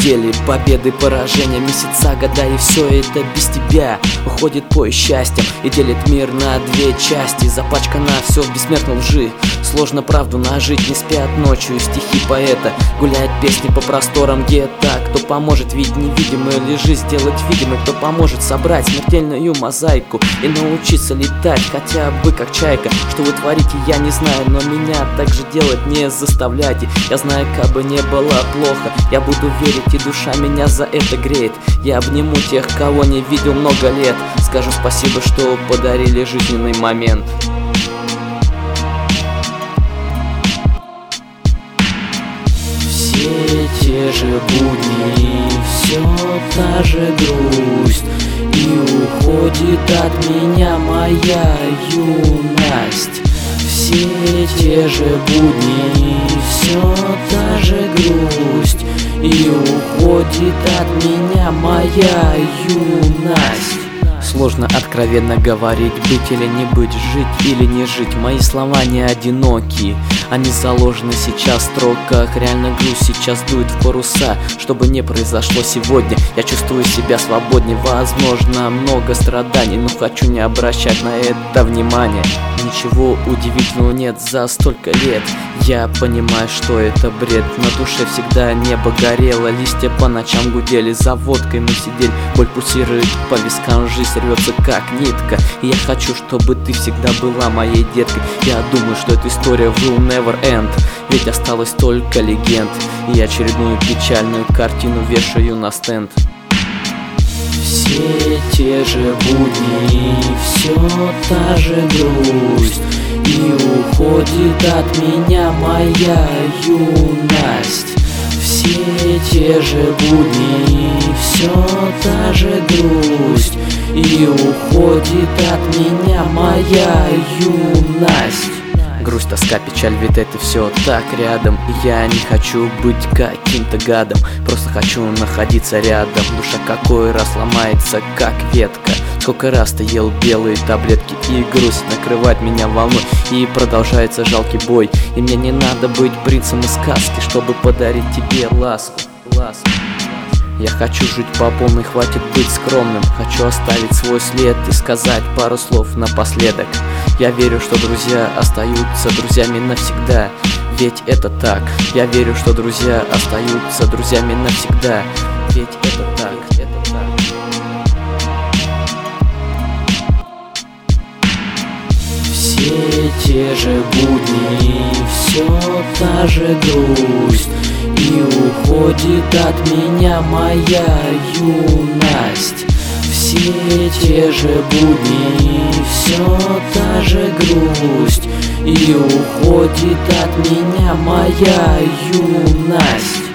недели, победы, поражения, месяца, года, и все это без тебя уходит по счастьям и делит мир на две части. Запачкано все в бессмертной лжи, сложно правду нажить, не спят ночью стихи поэта, гуляет песни по просторам гетто. Кто поможет видеть невидимые лжи, сделать видимой, кто поможет собрать смертельную мозаику и научиться летать хотя бы как чайка. Что вы творите, я не знаю, но меня так же делать не заставляйте. Я знаю, как бы не было плохо, я буду верить, и душа меня за это греет. Я обниму тех, кого не видел много лет, скажу спасибо, что подарили жизненный момент. Все те же будни, все та же грусть, и уходит от меня моя юность. Все те же будни, все та же грусть, и уходит от меня моя юность. Сложно откровенно говорить, быть или не быть, жить или не жить. Мои слова не одиноки, они заложены сейчас в строках. Реально грусть сейчас дует в паруса. Что бы ни произошло сегодня, я чувствую себя свободнее. Возможно, много страданий, но хочу не обращать на это внимания. Ничего удивительного нет за столько лет. Я понимаю, что это бред. На душе всегда небо горело, листья по ночам гудели, за водкой мы сидели, боль пульсирует по вискам, жизнь рвется как нитка. И я хочу, чтобы ты всегда была моей деткой. Я думаю, что эта история will never end, ведь осталось только легенд. И очередную печальную картину вешаю на стенд. Все те же будни, все та же грусть, и уходит от меня моя юность. Все те же будни, все та же грусть, и уходит от меня моя юность. Грусть, тоска, печаль, ведь это все так рядом. И я не хочу быть каким-то гадом, просто хочу находиться рядом. Душа какой раз ломается, как ветка. Сколько раз ты ел белые таблетки, и грусть накрывает меня волной, и продолжается жалкий бой. И мне не надо быть принцем из сказки, чтобы подарить тебе ласку. Я хочу жить по полной, хватит быть скромным. Хочу оставить свой след и сказать пару слов напоследок. Я верю, что друзья остаются друзьями навсегда, ведь это так. Я верю, что друзья остаются друзьями навсегда, ведь это так. Все те же будни, все та же грусть, и уходит от меня моя юность. Все те же будни, все та же грусть, и уходит от меня моя юность.